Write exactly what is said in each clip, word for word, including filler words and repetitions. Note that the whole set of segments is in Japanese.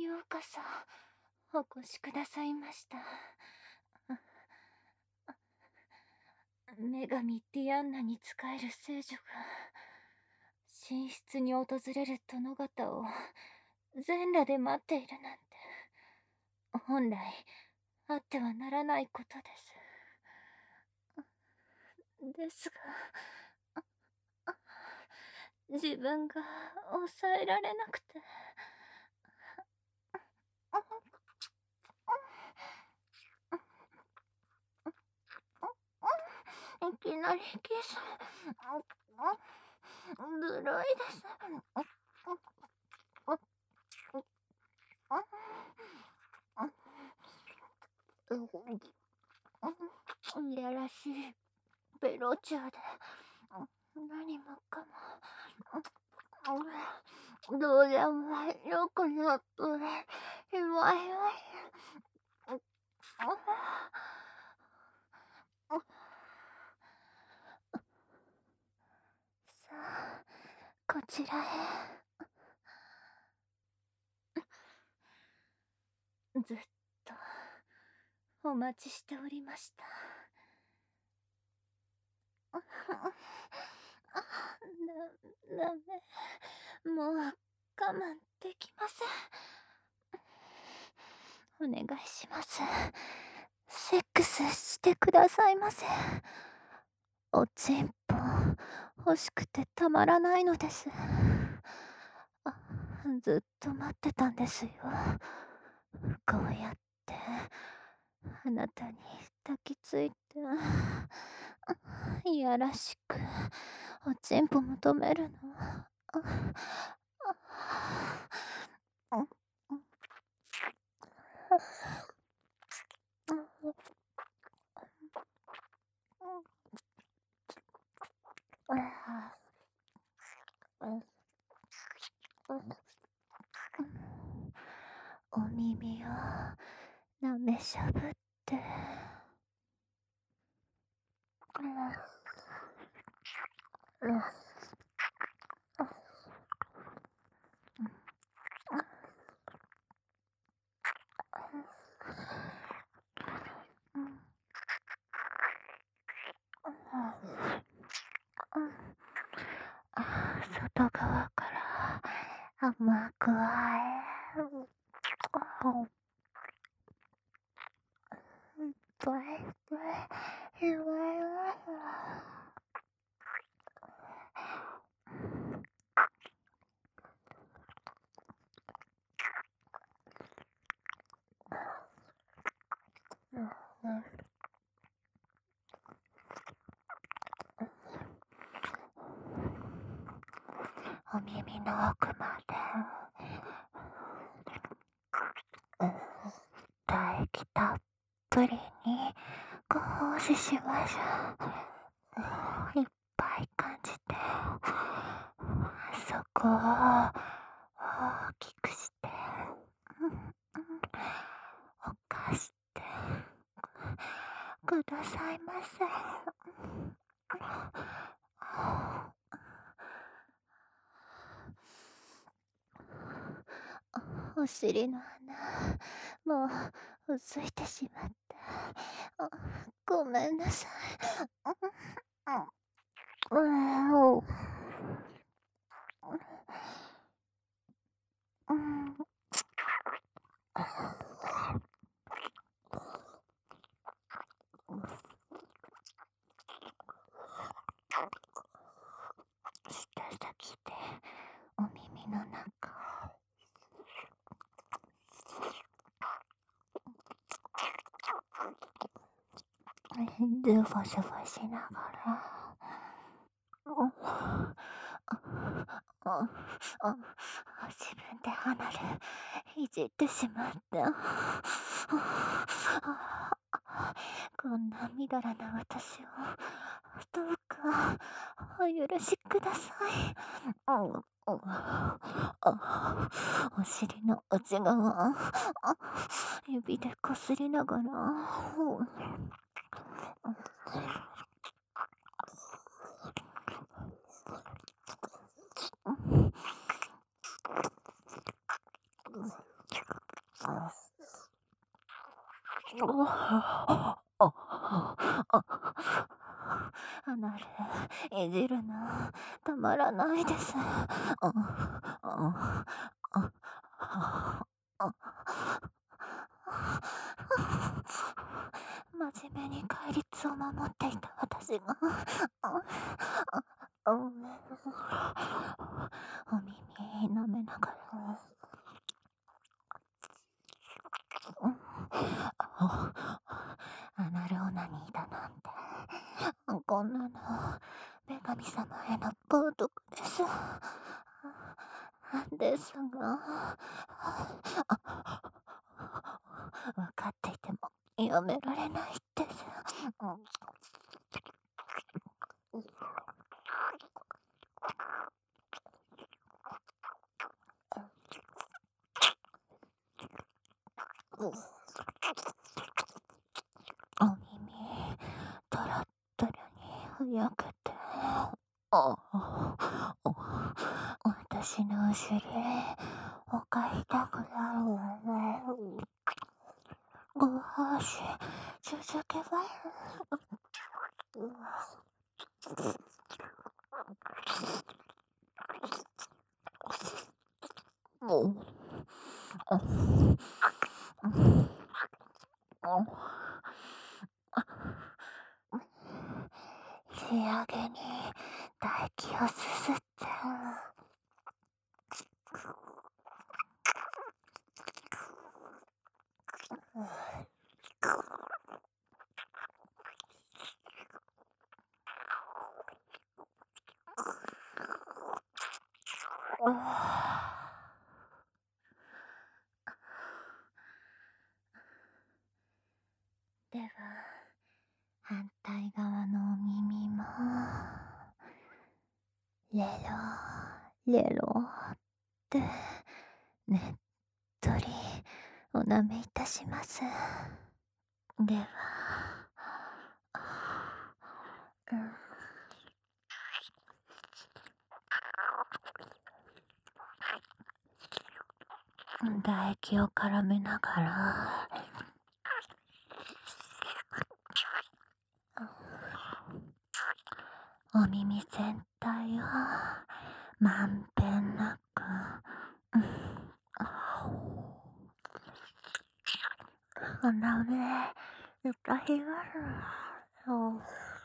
ようこそお越しくださいました。女神ディアンナに仕える聖女が寝室に訪れる殿方を全裸で待っているなんて、本来あってはならないことです。ですが、自分が抑えられなくて。いきなりキス。ずるいです。いやらしいベロチャーで何もかもどうでもよくなっていまいさあ、こちらへ。ずっとお待ちしておりました。だ、ダメ。もう我慢できません。お願いします。セックスしてくださいませ。おちんぽ欲しくてたまらないのです。あ、ずっと待ってたんですよ。こうやってあなたに抱きついていやらしくおちんぽ求めるの。お耳をなめしゃぶって。外側から甘くあえ。ブイブイブイブイ。お耳の奥まで唾液たっぷりにご奉仕しましょう。いっぱい感じて、そこを大きくしておかしてくださいませ。お尻の穴、もうついてしまった。ごめんなさい。舌先でお耳の中ズボズボしながら自分で鼻でいじってしまった。こんなみだらな私をどうかお許しください。お尻の内側指でこすりながらあアナル、いじるの、たまらないです。ああああ真面目に戒律を守っていた私が、ああお耳舐めながら、あアナルオナニーだなんて、こんなの女神様への冒涜です。ですが、分かっていてもやめられないです。お耳、トロットロにふやけて、あ私のお尻、おか痛くなるわね。ごはし、続けば、もう、仕上げに唾液をすすって、では、反対側のお耳も、レロレロってねっとりお舐めいたします。では、うん、唾液を絡めながら、お耳全体をまんべんなく、うん、鼻で歌ひがる。そう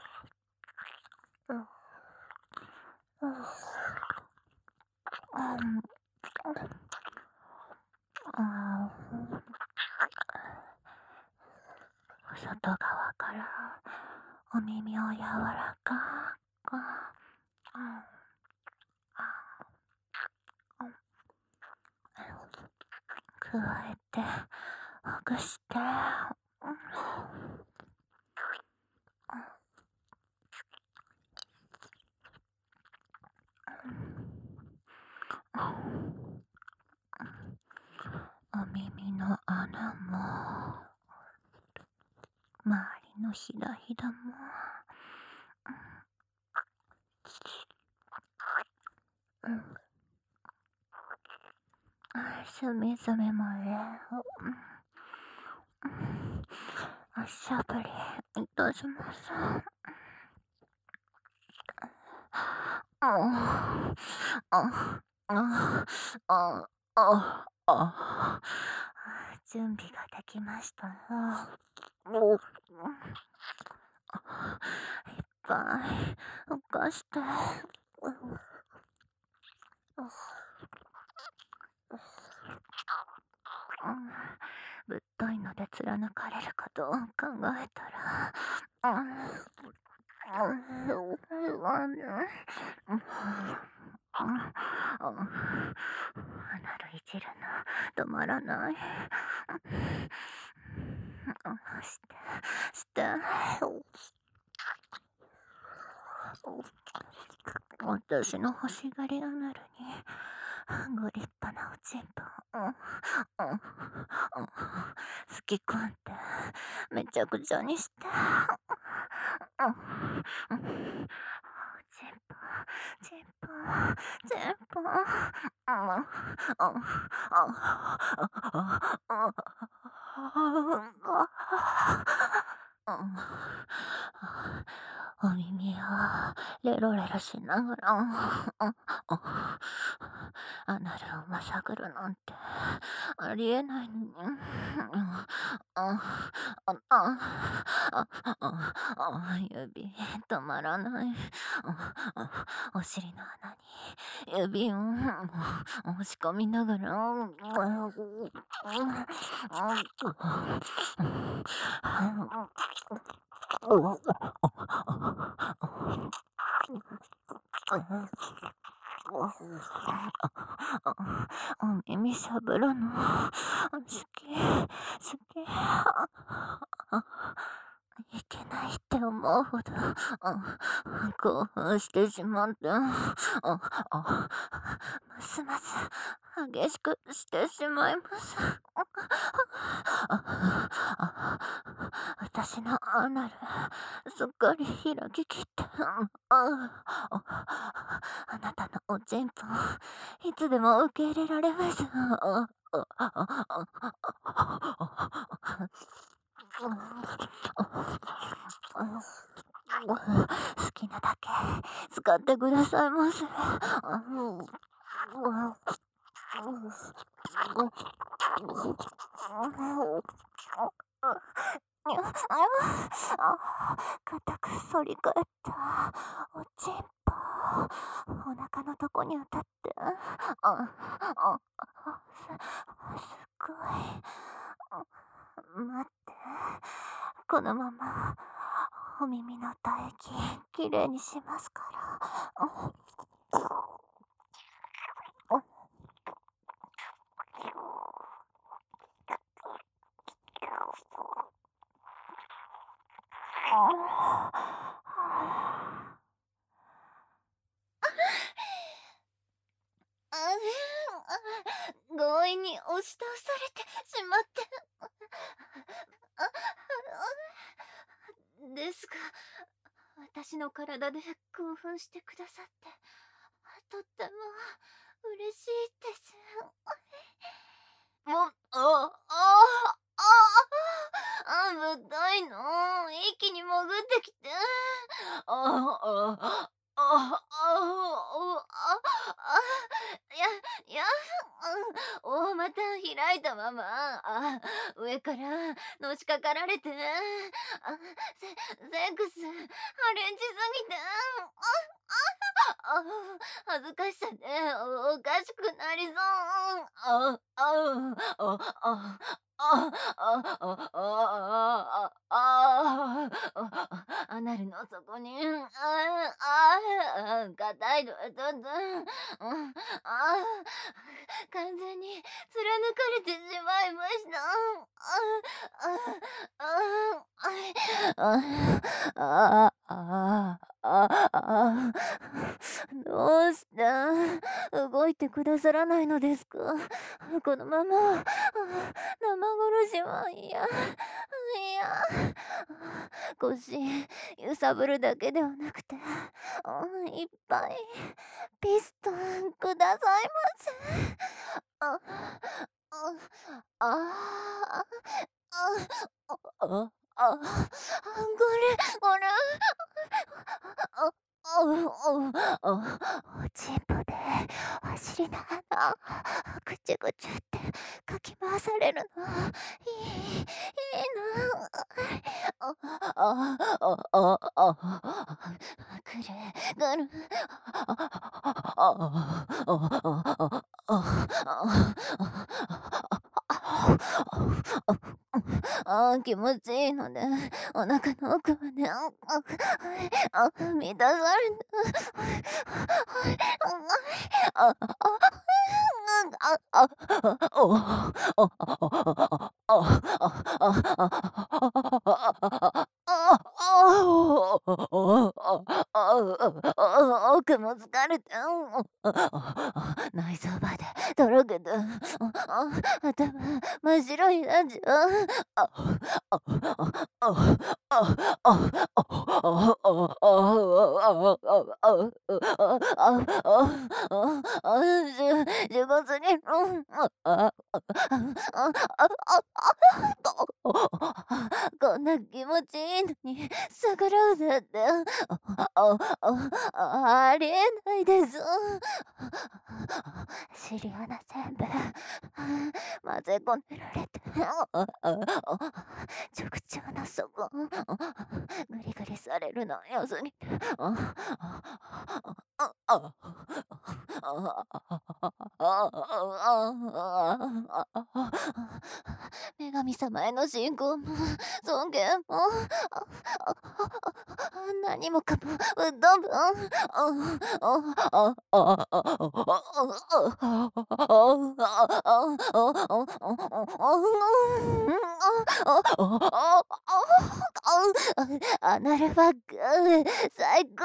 外側からお耳を柔らかく、加えてほぐして、お耳の穴も周りのひだひだも、うん、隅々まで、うん、おしゃぶりいたします。ああああああ準備ができましたよ。いっぱい浮かして、ぶっといので貫かれるかと考えたら、あナルいじるの止まらない。して、して。私の欲しがりアナルにご立派なおちんぽをすき込んでめちゃくちゃにして、ちんぽちんぽちんぽうん。お耳をレロレロしながら、うん、アナルをまさぐるなんてありえないのに。うん、あ、あ、あ、あ、あ、あ、指止まらない。あ、お尻の穴に指を押し込みながら、うん、お耳しゃぶるの好き好き。いけないって思うほど、うん、興奮してしまって、うん、ますます激しくしてしまいます。私のアナル、すっかり開ききって、あなたのおちんぽ、いつでも受け入れられます。好きなだけ使ってくださいませ。硬く反り返ったおちんぽ、お腹のとこに当たって、ああすすごい。待って、このままお耳の唾液きれいにしますから。強引に押し倒されてしまって。ですが、私の体で興奮してくださって、とっても嬉しいです。も、あ、あ、あ、あ、ぶたいの、一気に潜ってきて、あ、あ、あ、あ、あ、あ、や、や、うん、大股開いたまま、あ、上からのしかかられて、あ、セ、セックス、アレンジすぎて、あ、あ、恥ずかしさでおかしくなりそう。あ、あ、あ、あ、あ、あ、あ、あ、あ、あ、あ、アナルの底に、あ、あ、硬いのはちょっと、うん、あ、完全に貫かれてしまいました。あ、あ、あ、あ、あ、あ、あ、どうして動いてくださらないのですか？このまま、あ、生殺しは嫌、嫌。腰揺さぶるだけではなくて、うん、いっぱいピストンくださいませ。あ、あ、あ、あ、あ、あ、あ、これ、これ、あ、あ、あ、あ、おちんぽでお尻の穴ぐちゅぐちゅってかき回されるのいい、いいな。あ、あ、あ、あ、あ、くる、くる、あ、あ、あ、あ、ああ、気持ちいいので、お腹の奥まで、あ、あ、あ、満たされた。あ、あ、あ、あ、お、あ、あ、あ、あ、奥も疲れた。 あああ内臓までとろけて、ああ頭真っ白になっちゃう。あああああああああじゅうごつに、うん、ああああああこんな気持ちいいのに逆らうなんて、あああありえないです。シリアナ全部混ぜこねられて、直腸の底グリグリされるのよすぎて、女神様への信仰も尊敬も何もかもぶっ飛ぶ。アナルバッグ最高です。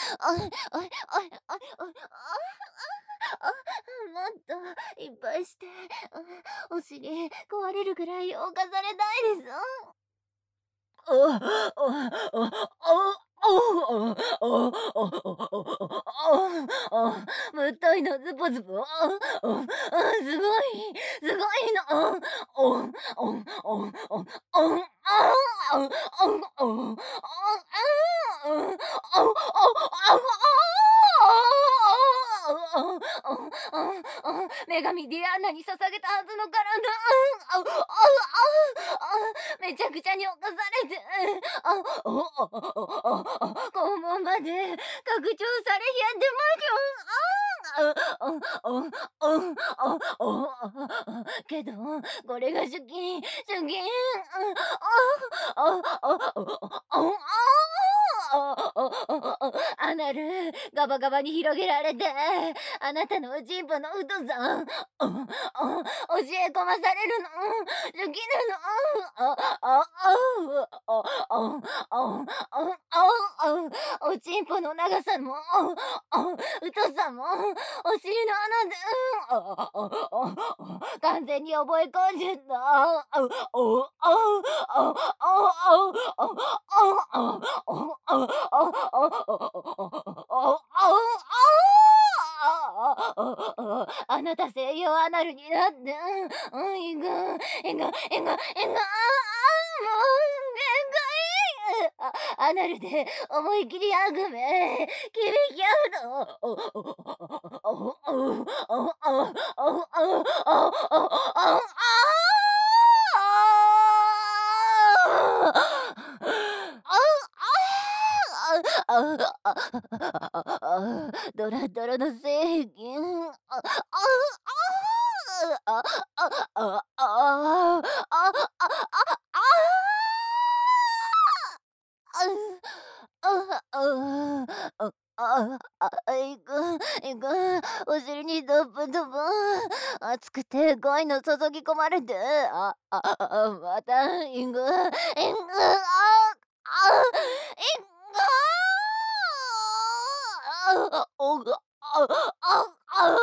あいあいあいあいあいあもっといっぱいして、お尻壊れるぐらい侵されたいです。ああああああむっといのズポズポ、ああすごいすごいの、おんおんおんおんおんおんあんおんおんおんあんおんおんおんおんおん女神ディアンナに捧げたはずの体、うんあうあうあうめちゃくちゃに侵されて、あおおおお肛門まで拡張されひやってますよ。あんあんあんあんあんけどこれが主金主金ああああああアナルガバガバに広げられて、あなたのおちんぽの太さ教え込まされるの好きなの。ああああああおちんぽの長さも太さもお尻の穴で完全に覚え込んじゃった。あなた西洋アナルになって、うん、いく、いく、いく、いく、いく、もう、限界。アナルで思い切りあぐめ、君きゃうの。お、お、お、お、お、お、お、お、ドラドラの正義。あ、あ、あ、あ、あ、あ、あ、あ、あ、あ、あ、あ、あ、あ、いく、いく、お尻にドブドブ、熱くて恋の注ぎ込まれて、あ、あ、あ、また、いく、いく、あ、あ、いく、あ、おが、あ、あ、あ、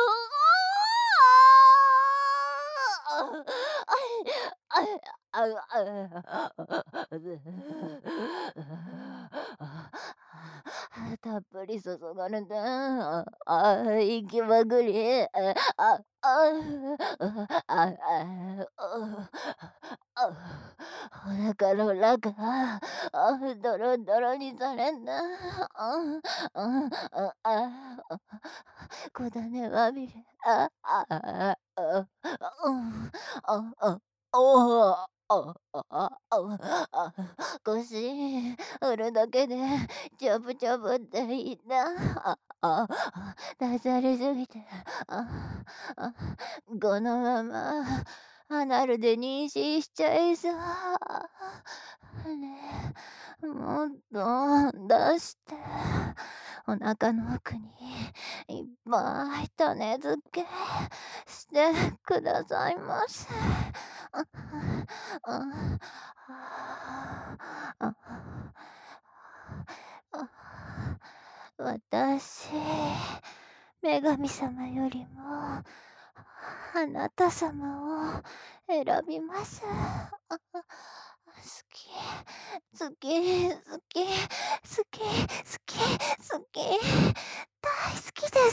あ、あ、あ、たっぷり注がれて、あ、あ、行きまくり、あ、あ、あ、あ、あ、あ、お腹の中、あ、ドロドロにされた、あ、あ、あ、あ、小種まみれ、あ、あ、あ、あ、うん、あ、あ、おお。あ、あ、あ、あ、あ、腰振るだけでちょぶちょぶっていいな。あ、あ、あ、ダジャレすぎて、あ、あ、このままアナルで妊娠しちゃいそう。ねえ、もっと出して、お腹の奥にいっぱい種付けしてくださいませ。あ、あ、あ、あ、あ、 私、女神様よりも、あなた様を選びます。好き、好き、好き、好き、好き、好き、大好きです。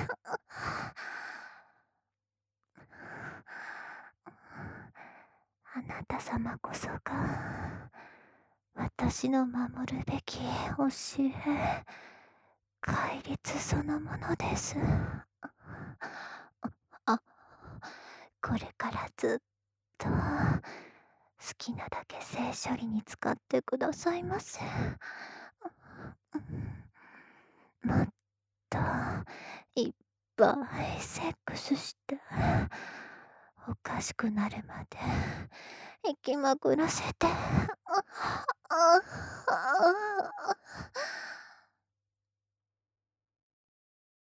あなた様こそが、私の守るべき教え、戒律そのものです。あ、これからずっと、好きなだけ性処理に使ってくださいませ。もっと、いっぱいセックスして、おかしくなるまで、生きまくらせて。